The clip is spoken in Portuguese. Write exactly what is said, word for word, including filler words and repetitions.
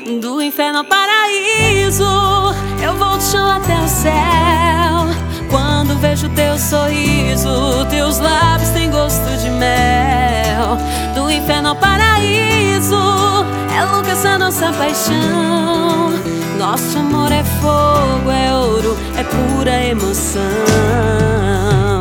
Do inferno ao paraíso, eu vou do chão até o céu. Quando vejo teu sorriso, teus lábios têm gosto de mel. Do inferno ao paraíso, é louca essa nossa paixão. Nosso amor é fogo, é ouro, é pura emoção.